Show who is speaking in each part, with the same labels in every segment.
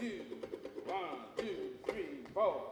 Speaker 1: two. 1, 2, 3, 4.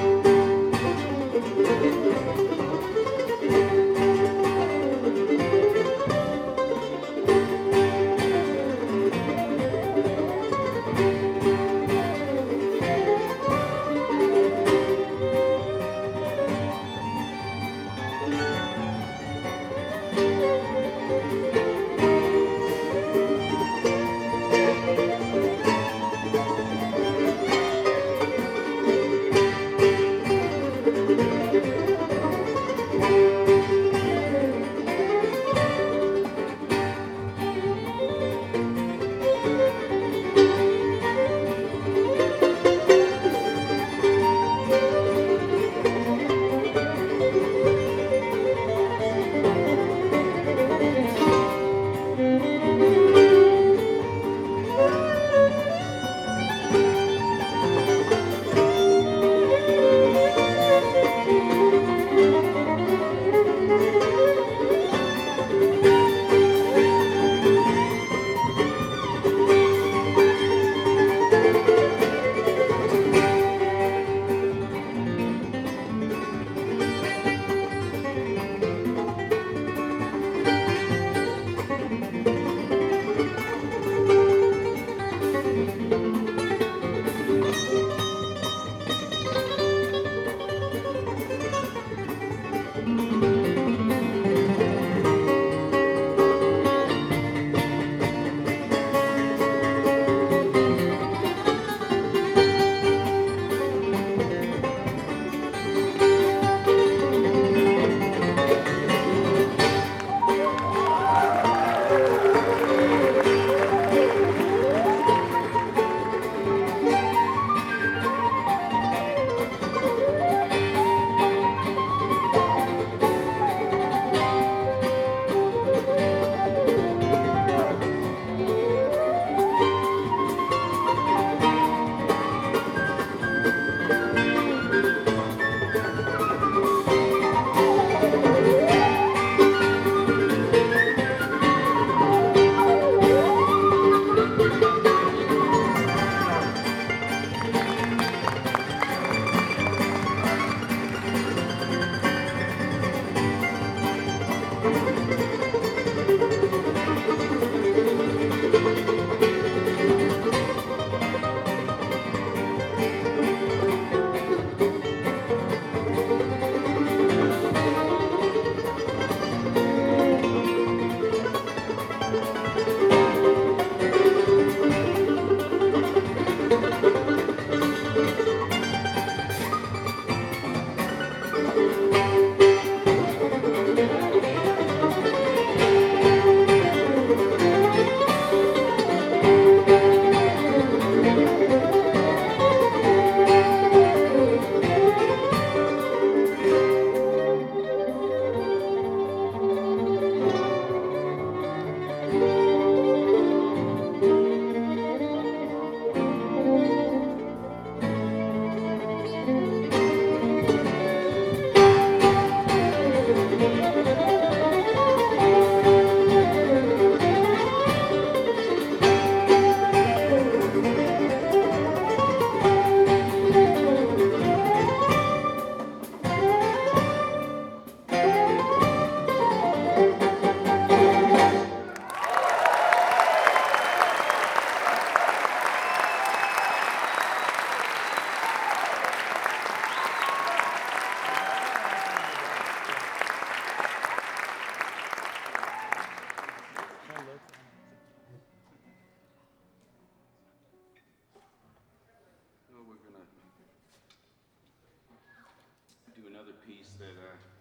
Speaker 1: Piece that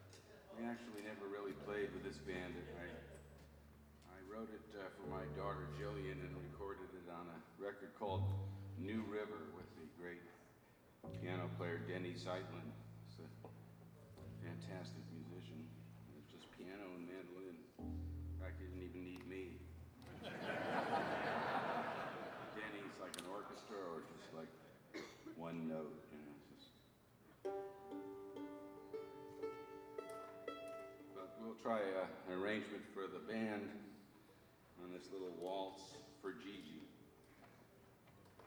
Speaker 1: we actually never really played with this band. I wrote it for my daughter Jillian and recorded it on a record called New River with the great piano player Denny Zeitlin. He's a fantastic musician. It's just piano and mandolin. In fact, he didn't even need me. Denny's like an orchestra or just like one note. We'll try an arrangement for the band on this little waltz for Gigi.